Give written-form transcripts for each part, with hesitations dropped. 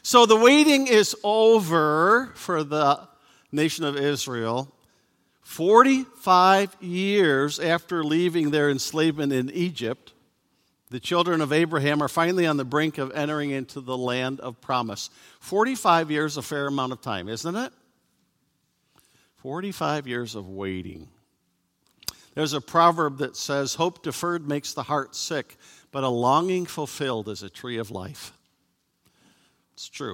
So the waiting is over for the nation of Israel. 45 years after leaving their enslavement in Egypt, the children of Abraham are finally on the brink of entering into the land of promise. 45 years, a fair amount of time, isn't it? 45 years of waiting. There's a proverb that says, hope deferred makes the heart sick, but a longing fulfilled is a tree of life. It's true.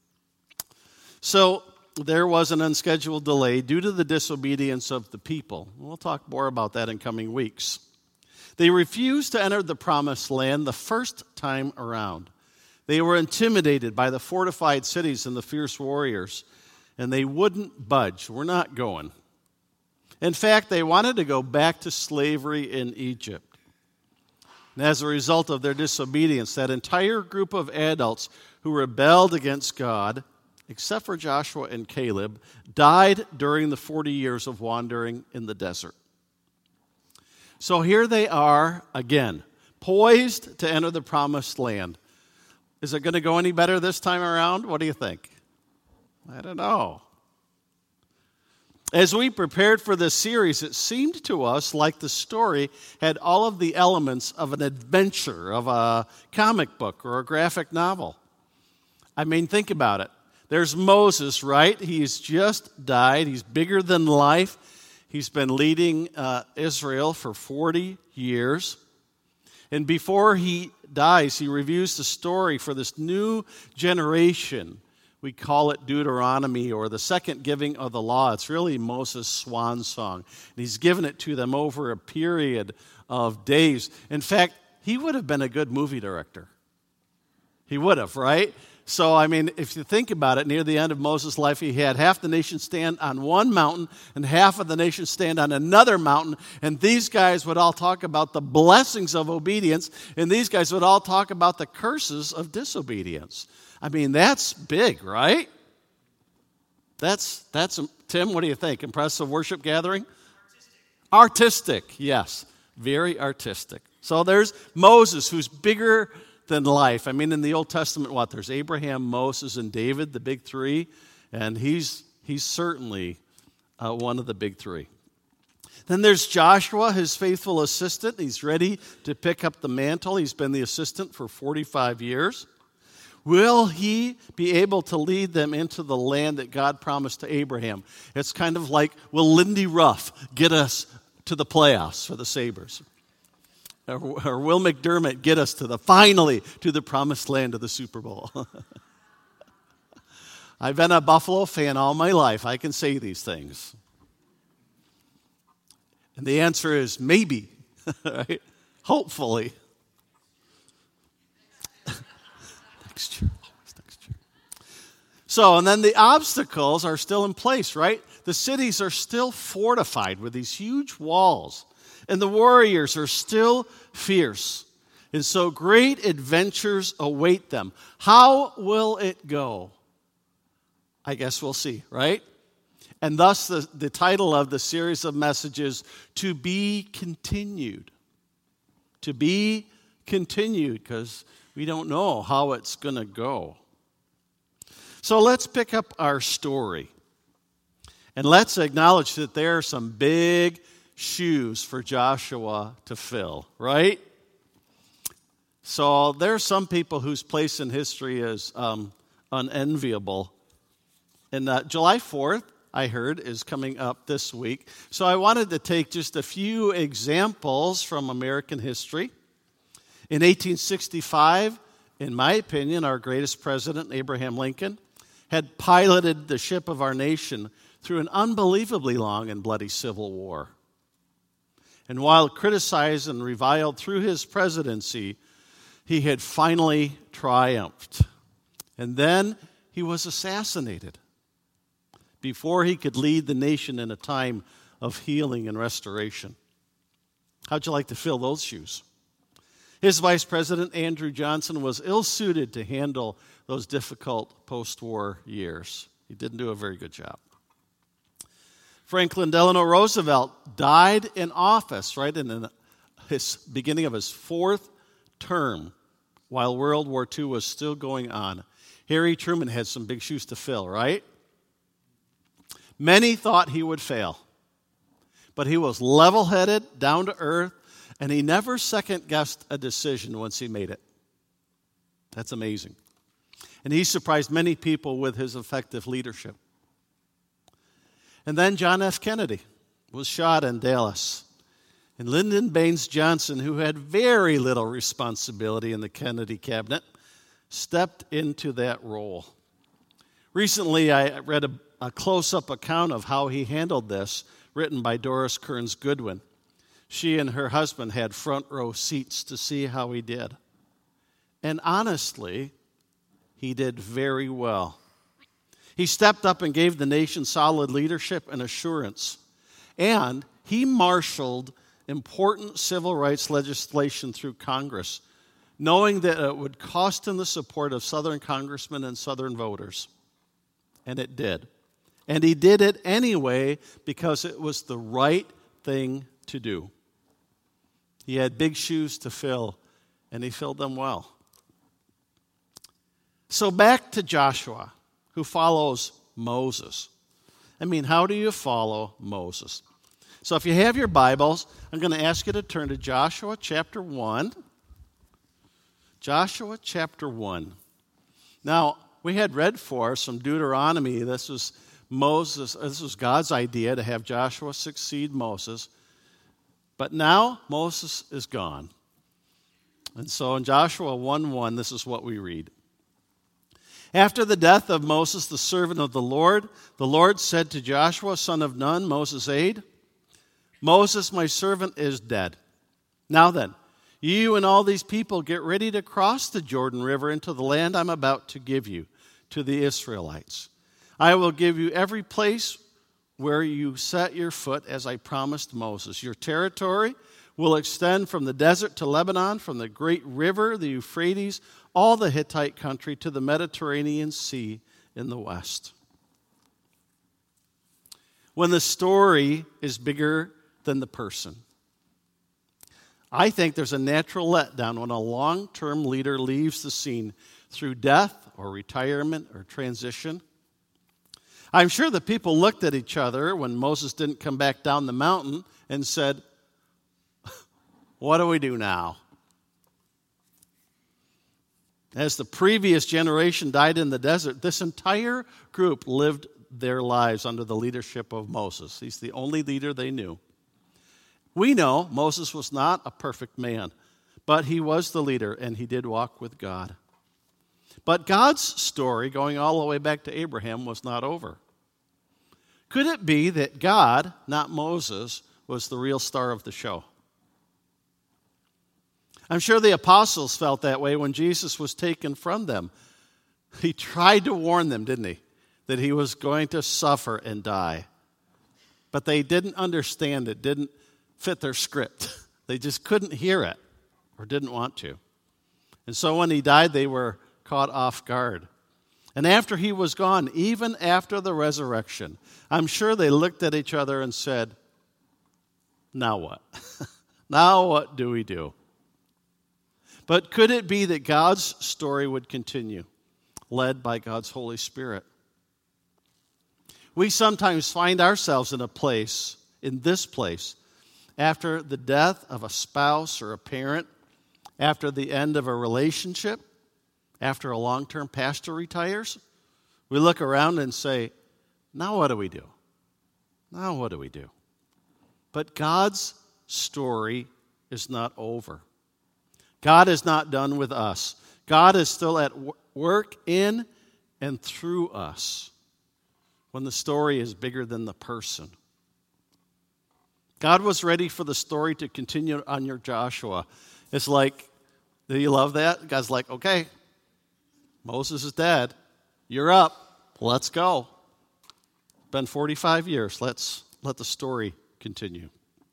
So there was an unscheduled delay due to the disobedience of the people. We'll talk more about that in coming weeks. They refused to enter the promised land the first time around. They were intimidated by the fortified cities and the fierce warriors, and they wouldn't budge. We're not going. In fact, they wanted to go back to slavery in Egypt. And as a result of their disobedience, that entire group of adults who rebelled against God, except for Joshua and Caleb, died during the 40 years of wandering in the desert. So here they are again, poised to enter the promised land. Is it going to go any better this time around? What do you think? I don't know. As we prepared for this series, it seemed to us like the story had all of the elements of an adventure, of a comic book or a graphic novel. I mean, think about it. There's Moses, right? He's just died. He's bigger than life. He's been leading Israel for 40 years. And before he dies, he reviews the story for this new generation. We call it Deuteronomy, or the second giving of the law. It's really Moses' swan song. And he's given it to them over a period of days. In fact, he would have been a good movie director. He would have, right? So, I mean, if you think about it, near the end of Moses' life, he had half the nation stand on one mountain and half of the nation stand on another mountain. And these guys would all talk about the blessings of obedience, and these guys would all talk about the curses of disobedience. I mean, that's big, right? That's Tim, what do you think? Impressive worship gathering? Artistic, yes. Very artistic. So there's Moses, who's bigger than life. I mean, in the Old Testament, there's Abraham, Moses, and David, the big three, and he's certainly one of the big three. Then there's Joshua, his faithful assistant. He's ready to pick up the mantle. He's been the assistant for 45 years. Will he be able to lead them into the land that God promised to Abraham? It's kind of like, will Lindy Ruff get us to the playoffs for the Sabres? Or will McDermott get us finally to the promised land of the Super Bowl? I've been a Buffalo fan all my life. I can say these things. And the answer is maybe, right? Hopefully. Next year. So, and then the obstacles are still in place, right? The cities are still fortified with these huge walls. And the warriors are still fierce. And so great adventures await them. How will it go? I guess we'll see, right? And thus the title of the series of messages, To Be Continued. To be continued, because we don't know how it's going to go. So let's pick up our story. And let's acknowledge that there are some big shoes for Joshua to fill, right? So there are some people whose place in history is unenviable. And July 4th, I heard, is coming up this week. So I wanted to take just a few examples from American history. In 1865, in my opinion, our greatest president, Abraham Lincoln, had piloted the ship of our nation through an unbelievably long and bloody civil war. And while criticized and reviled through his presidency, he had finally triumphed. And then he was assassinated before he could lead the nation in a time of healing and restoration. How'd you like to fill those shoes? His vice president, Andrew Johnson, was ill-suited to handle those difficult post-war years. He didn't do a very good job. Franklin Delano Roosevelt died in office, right, in his beginning of his fourth term. while World War II was still going on. Harry Truman had some big shoes to fill, right? Many thought he would fail, but he was level-headed, down to earth, and he never second-guessed a decision once he made it. That's amazing. And he surprised many people with his effective leadership. And then John F. Kennedy was shot in Dallas. And Lyndon Baines Johnson, who had very little responsibility in the Kennedy cabinet, stepped into that role. Recently, I read a close-up account of how he handled this, written by Doris Kearns Goodwin. She and her husband had front-row seats to see how he did. And honestly, he did very well. He stepped up and gave the nation solid leadership and assurance. And he marshaled important civil rights legislation through Congress, knowing that it would cost him the support of Southern congressmen and Southern voters. And it did. And he did it anyway because it was the right thing to do. He had big shoes to fill, and he filled them well. So back to Joshua, who follows Moses. I mean, how do you follow Moses? So if you have your Bibles, I'm going to ask you to turn to Joshua chapter 1. Joshua chapter 1. Now, we had read for us from Deuteronomy. This was God's idea to have Joshua succeed Moses. But now Moses is gone. And so in Joshua 1:1, this is what we read. After the death of Moses, the servant of the Lord said to Joshua, son of Nun, Moses' aide, Moses, my servant, is dead. Now then, you and all these people get ready to cross the Jordan River into the land I'm about to give you, to the Israelites. I will give you every place where you set your foot, as I promised Moses. Your territory will extend from the desert to Lebanon, from the great river, the Euphrates, all the Hittite country, to the Mediterranean Sea in the west. When the story is bigger than the person, I think there's a natural letdown when a long-term leader leaves the scene through death or retirement or transition. I'm sure the people looked at each other when Moses didn't come back down the mountain and said, what do we do now? As the previous generation died in the desert, this entire group lived their lives under the leadership of Moses. He's the only leader they knew. We know Moses was not a perfect man, but he was the leader, and he did walk with God. But God's story, going all the way back to Abraham, was not over. Could it be that God, not Moses, was the real star of the show? I'm sure the apostles felt that way when Jesus was taken from them. He tried to warn them, didn't he, that he was going to suffer and die. But they didn't understand it, didn't fit their script. They just couldn't hear it or didn't want to. And so when he died, they were caught off guard. And after he was gone, even after the resurrection, I'm sure they looked at each other and said, now what? Now what do we do? But could it be that God's story would continue, led by God's Holy Spirit? We sometimes find ourselves in this place, after the death of a spouse or a parent, after the end of a relationship, after a long-term pastor retires. We look around and say, now what do we do? Now what do we do? But God's story is not over. God is not done with us. God is still at work in and through us when the story is bigger than the person. God was ready for the story to continue on your Joshua. It's like, do you love that? God's like, okay, Moses is dead. You're up. Let's go. It's been 45 years. Let's let the story continue.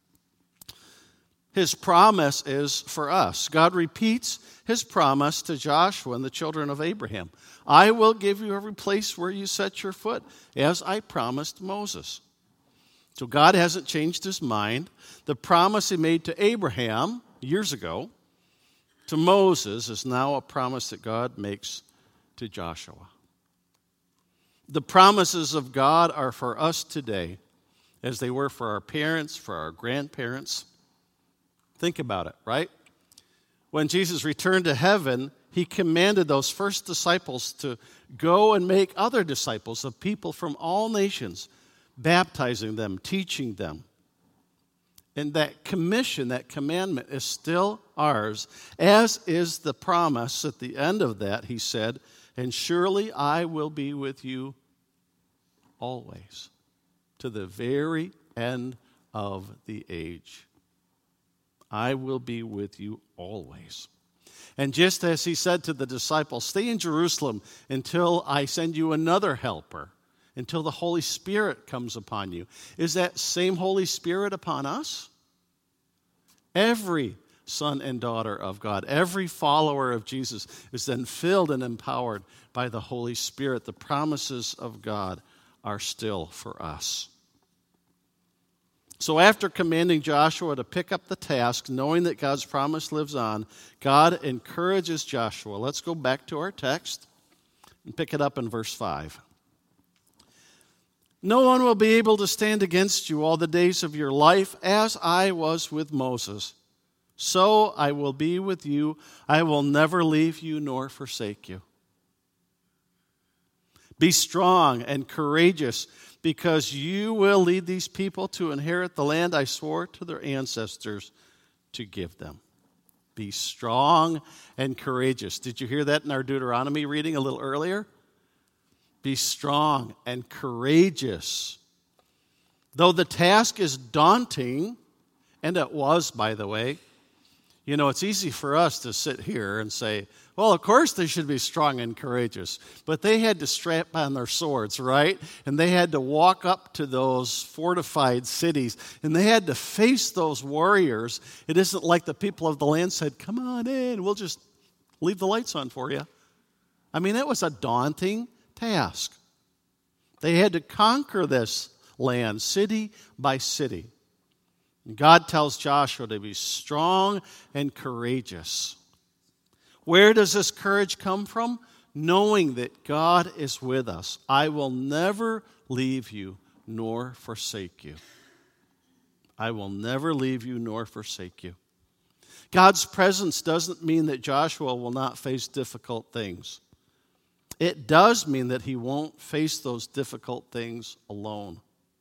His promise is for us. God repeats his promise to Joshua and the children of Abraham. I will give you every place where you set your foot, as I promised Moses. So God hasn't changed his mind. The promise he made to Abraham years ago, to Moses is now a promise that God makes to Joshua. The promises of God are for us today, as they were for our parents, for our grandparents. Think about it, right? When Jesus returned to heaven, he commanded those first disciples to go and make other disciples of people from all nations, baptizing them, teaching them. And that commission, that commandment is still ours, as is the promise at the end of that. He said, "And surely I will be with you always, to the very end of the age. I will be with you always." And just as he said to the disciples, "Stay in Jerusalem until I send you another helper, until the Holy Spirit comes upon you." Is that same Holy Spirit upon us? Every son and daughter of God, every follower of Jesus is then filled and empowered by the Holy Spirit. The promises of God are still for us. So after commanding Joshua to pick up the task, knowing that God's promise lives on, God encourages Joshua. Let's go back to our text and pick it up in verse 5. "No one will be able to stand against you all the days of your life, as I was with Moses. So I will be with you. I will never leave you nor forsake you. Be strong and courageous, because you will lead these people to inherit the land I swore to their ancestors to give them." Be strong and courageous. Did you hear that in our Deuteronomy reading a little earlier? Be strong and courageous. Though the task is daunting, and it was, by the way, you know, it's easy for us to sit here and say, well, of course they should be strong and courageous. But they had to strap on their swords, right? And they had to walk up to those fortified cities. And they had to face those warriors. It isn't like the people of the land said, "Come on in, we'll just leave the lights on for you." I mean, it was a daunting task. They had to conquer this land, city by city. God tells Joshua to be strong and courageous. Where does this courage come from? Knowing that God is with us. "I will never leave you nor forsake you." I will never leave you nor forsake you. God's presence doesn't mean that Joshua will not face difficult things. It does mean that he won't face those difficult things alone.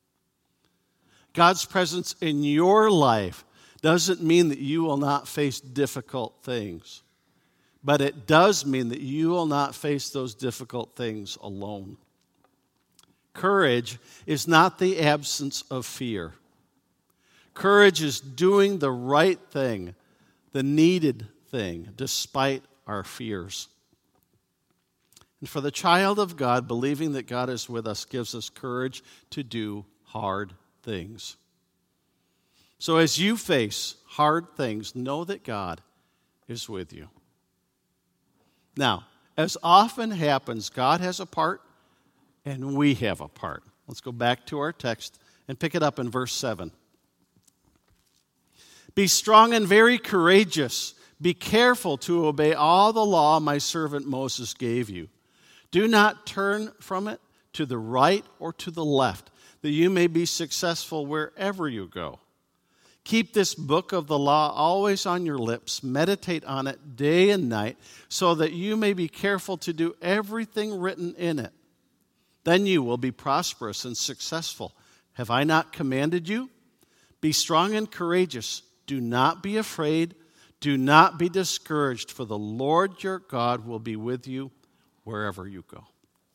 God's presence in your life doesn't mean that you will not face difficult things, but it does mean that you will not face those difficult things alone. Courage is not the absence of fear. Courage is doing the right thing, the needed thing, despite our fears. And for the child of God, believing that God is with us gives us courage to do hard things. So as you face hard things, know that God is with you. Now, as often happens, God has a part and we have a part. Let's go back to our text and pick it up in verse 7. "Be strong and very courageous. Be careful to obey all the law my servant Moses gave you. Do not turn from it to the right or to the left, that you may be successful wherever you go. Keep this book of the law always on your lips. Meditate on it day and night, so that you may be careful to do everything written in it. Then you will be prosperous and successful. Have I not commanded you? Be strong and courageous. Do not be afraid. Do not be discouraged, for the Lord your God will be with you wherever you go."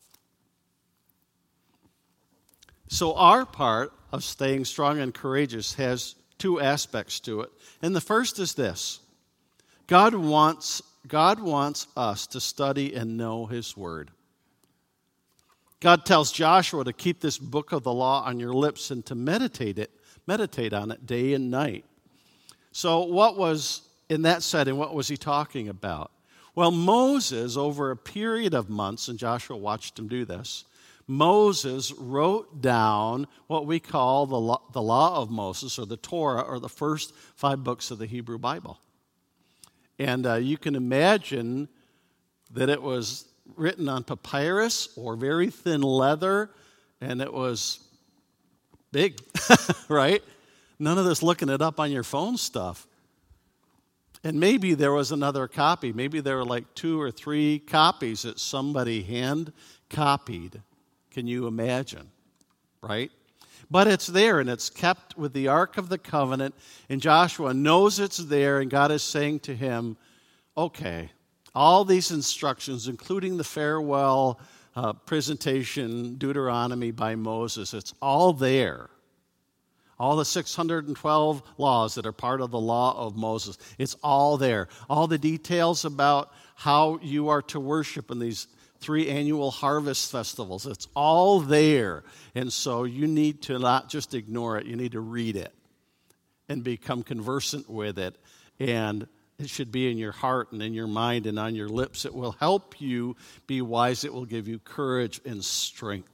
So our part of staying strong and courageous has two aspects to it. And the first is this: God wants us to study and know His Word. God tells Joshua to keep this book of the law on your lips and to meditate on it day and night. So what was, in that setting, what was he talking about? Well, Moses, over a period of months, and Joshua watched him do this, Moses wrote down what we call the law of Moses, or the Torah, or the first 5 books of the Hebrew Bible. And you can imagine that it was written on papyrus or very thin leather, and it was big, right? None of this looking it up on your phone stuff. And maybe there was another copy. Maybe there were like 2 or 3 copies that somebody hand copied. Can you imagine? Right? But it's there, and it's kept with the Ark of the Covenant, and Joshua knows it's there, and God is saying to him, okay, all these instructions, including the farewell presentation, Deuteronomy by Moses, it's all there. All the 612 laws that are part of the law of Moses, it's all there. All the details about how you are to worship in these 3 annual harvest festivals, it's all there. And so you need to not just ignore it, you need to read it and become conversant with it. And it should be in your heart and in your mind and on your lips. It will help you be wise. It will give you courage and strength.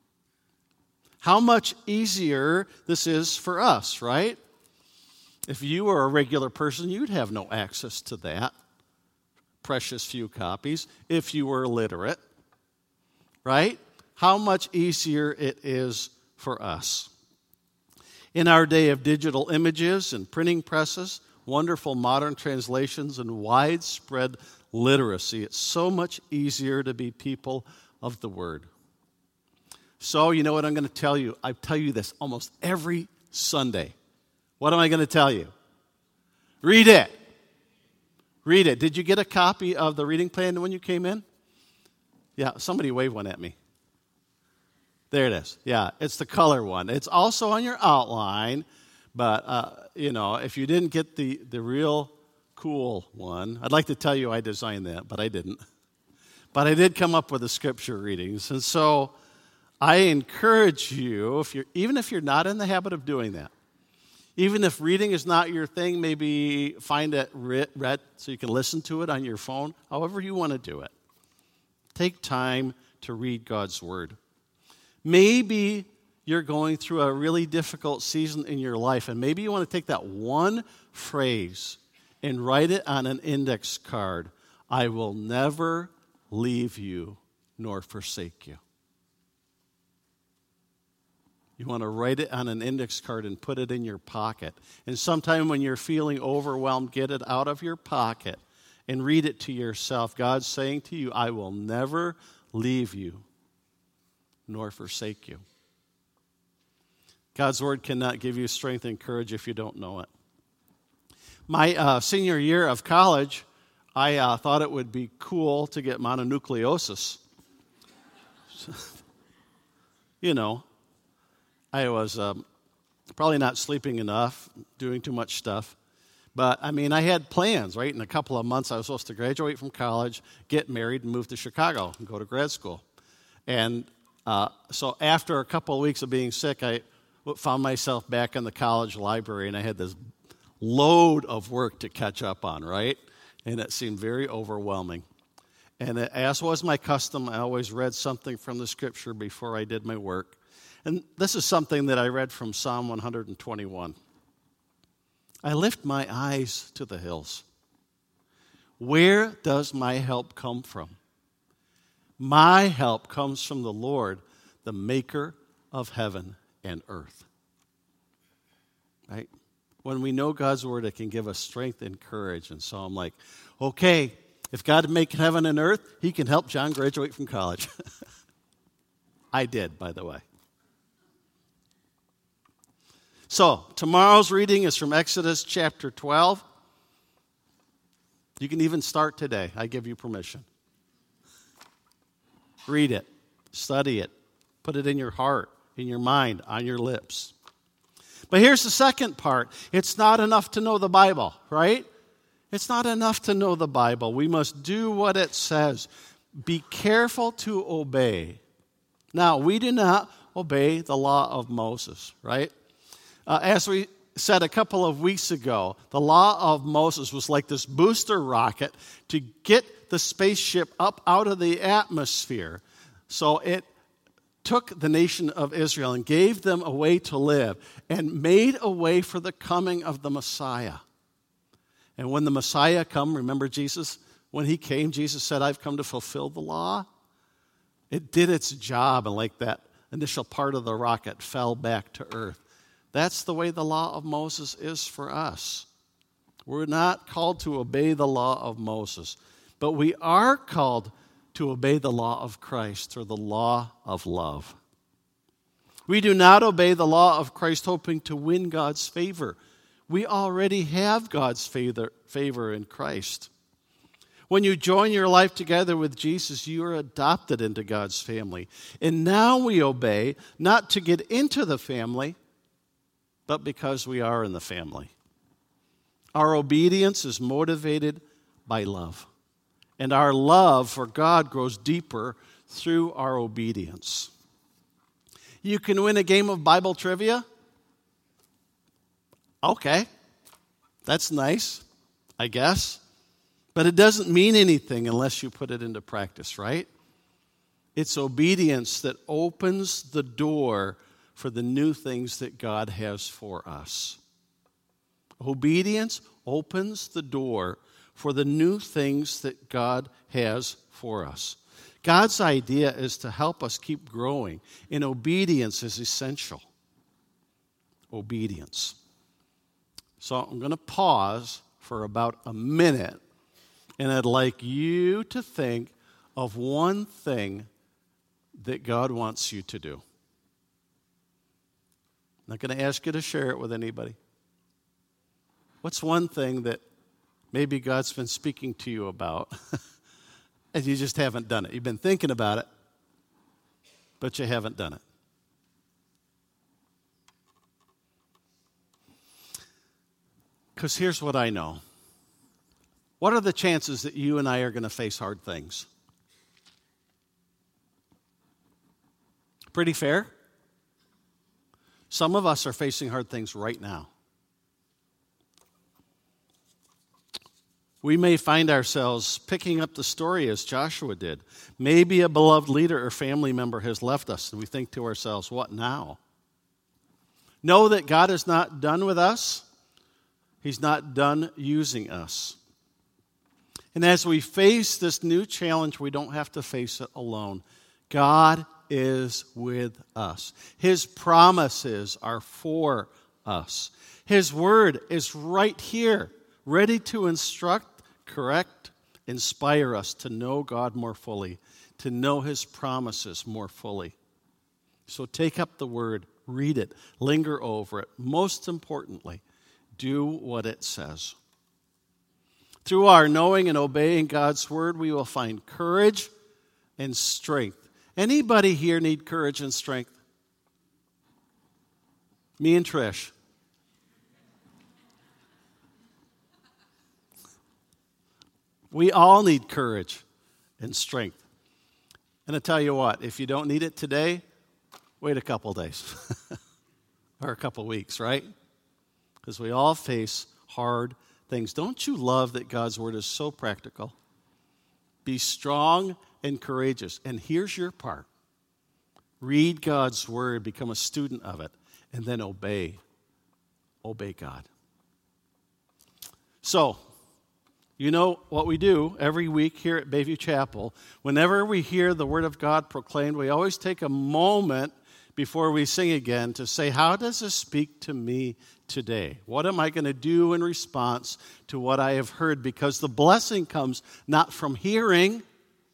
How much easier this is for us, right? If you were a regular person, you'd have no access to that precious few copies if you were illiterate, right? How much easier it is for us. In our day of digital images and printing presses, wonderful modern translations, and widespread literacy, it's so much easier to be people of the Word. So, you know what I'm going to tell you? I tell you this almost every Sunday. What am I going to tell you? Read it. Read it. Did you get a copy of the reading plan when you came in? Yeah, somebody waved one at me. There it is. Yeah, it's the color one. It's also on your outline, but, if you didn't get the real cool one, I'd like to tell you I designed that, but I didn't. But I did come up with the scripture readings, and so I encourage you, even if you're not in the habit of doing that, even if reading is not your thing, maybe find it read so you can listen to it on your phone, however you want to do it. Take time to read God's Word. Maybe you're going through a really difficult season in your life, and maybe you want to take that one phrase and write it on an index card. I will never leave you nor forsake you. You want to write it on an index card and put it in your pocket. And sometime when you're feeling overwhelmed, get it out of your pocket and read it to yourself. God's saying to you, I will never leave you nor forsake you. God's Word cannot give you strength and courage if you don't know it. My senior year of college, I thought it would be cool to get mononucleosis. I was probably not sleeping enough, doing too much stuff. But, I had plans, right? In a couple of months, I was supposed to graduate from college, get married, and move to Chicago and go to grad school. And so after a couple of weeks of being sick, I found myself back in the college library, and I had this load of work to catch up on, right? And it seemed very overwhelming. And as was my custom, I always read something from the Scripture before I did my work. And this is something that I read from Psalm 121. I lift my eyes to the hills. Where does my help come from? My help comes from the Lord, the maker of heaven and earth. Right? When we know God's Word, it can give us strength and courage. And so I'm like, okay, if God can make heaven and earth, He can help John graduate from college. I did, by the way. So, tomorrow's reading is from Exodus chapter 12. You can even start today. I give you permission. Read it. Study it. Put it in your heart, in your mind, on your lips. But here's the second part. It's not enough to know the Bible, right? It's not enough to know the Bible. We must do what it says. Be careful to obey. Now, we do not obey the law of Moses, right? As we said a couple of weeks ago, the law of Moses was like this booster rocket to get the spaceship up out of the atmosphere. So it took the nation of Israel and gave them a way to live and made a way for the coming of the Messiah. And when the Messiah come, remember Jesus? When he came, Jesus said, I've come to fulfill the law. It did its job, and like that initial part of the rocket fell back to earth. That's the way the law of Moses is for us. We're not called to obey the law of Moses, but we are called to obey the law of Christ, or the law of love. We do not obey the law of Christ hoping to win God's favor. We already have God's favor in Christ. When you join your life together with Jesus, you are adopted into God's family. And now we obey, not to get into the family, but because we are in the family. Our obedience is motivated by love. And our love for God grows deeper through our obedience. You can win a game of Bible trivia? Okay, that's nice, I guess. But it doesn't mean anything unless you put it into practice, right? It's obedience that opens the door for the new things that God has for us. Obedience opens the door for the new things that God has for us. God's idea is to help us keep growing, and obedience is essential. Obedience. So I'm going to pause for about a minute, and I'd like you to think of one thing that God wants you to do. I'm not going to ask you to share it with anybody. What's one thing that maybe God's been speaking to you about and you just haven't done it? You've been thinking about it, but you haven't done it. Because here's what I know. What are the chances that you and I are going to face hard things? Pretty fair? Some of us are facing hard things right now. We may find ourselves picking up the story as Joshua did. Maybe a beloved leader or family member has left us, and we think to ourselves, what now? Know that God is not done with us. He's not done using us. And as we face this new challenge, we don't have to face it alone. God is with us. His promises are for us. His word is right here, ready to instruct, correct, inspire us to know God more fully, to know His promises more fully. So take up the word, read it, linger over it. Most importantly, do what it says. Through our knowing and obeying God's word, we will find courage and strength. Anybody here need courage and strength? Me and Trish. We all need courage and strength. And I tell you what, if you don't need it today, wait a couple days or a couple weeks, right? Because we all face hard things. Don't you love that God's word is so practical? Be strong and courageous. And here's your part. Read God's word, become a student of it, and then obey. Obey God. So, you know what we do every week here at Bayview Chapel. Whenever we hear the word of God proclaimed, we always take a moment before we sing again to say, how does this speak to me today? What am I going to do in response to what I have heard? Because the blessing comes not from hearing,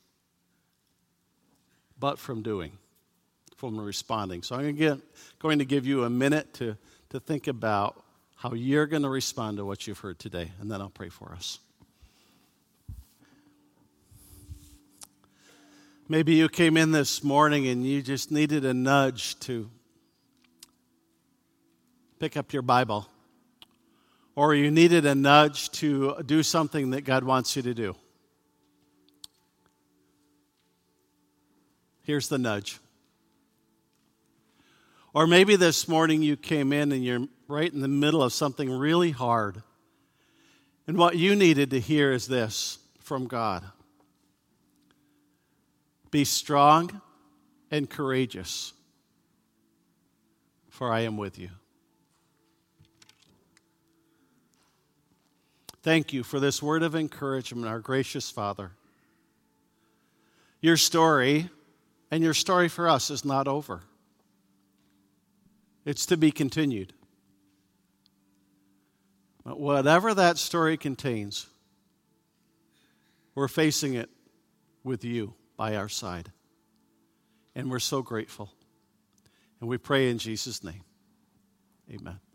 but from doing, from responding. So I'm going to give you a minute to think about how you're going to respond to what you've heard today, and then I'll pray for us. Maybe you came in this morning and you just needed a nudge to pick up your Bible. Or you needed a nudge to do something that God wants you to do. Here's the nudge. Or maybe this morning you came in and you're right in the middle of something really hard. And what you needed to hear is this from God. Be strong and courageous, for I am with you. Thank you for this word of encouragement, our gracious Father. Your story, and your story for us, is not over. It's to be continued. But whatever that story contains, we're facing it with you by our side. And we're so grateful. And we pray in Jesus' name. Amen.